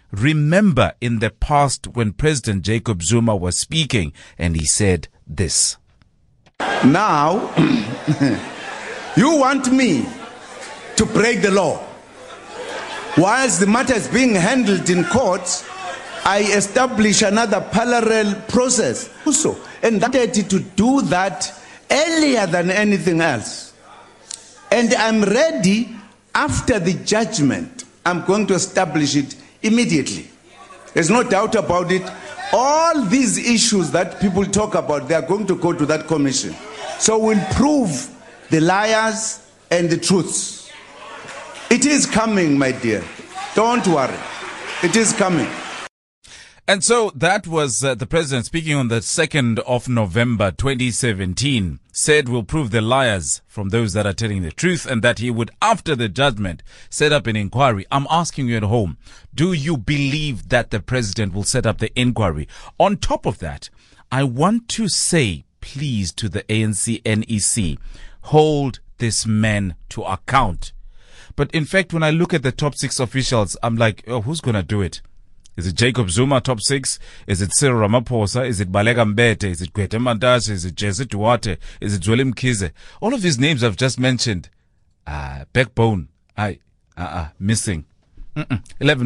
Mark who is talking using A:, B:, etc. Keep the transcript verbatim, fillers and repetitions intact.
A: remember in the past when President Jacob Zuma was speaking and he said this.
B: Now, you want me to break the law. Whilst the matter is being handled in courts, I establish another parallel process also, and that to do that earlier than anything else. And I'm ready after the judgment. I'm going to establish it immediately. There's no doubt about it. All these issues that people talk about, they are going to go to that commission. So we'll prove the liars and the truths. It is coming, my dear. Don't worry. It is coming.
A: And so that was uh, the president speaking on the second of November twenty seventeen, said we'll prove the liars from those that are telling the truth, and that he would, after the judgment, set up an inquiry. I'm asking you at home, do you believe that the president will set up the inquiry? On top of that, I want to say, please, to the A N C N E C, hold this man to account. But in fact, when I look at the top six officials, I'm like, oh, who's going to do it? Is it Jacob Zuma, top six? Is it Cyril Ramaphosa? Is it Baleka Mbete? Is it Gwede Mantashe? Is it Jesse Duarte? Is it Zweli Mkhize? All of these names I've just mentioned, ah, backbone, I, uh, uh, missing. Mm-mm. eleven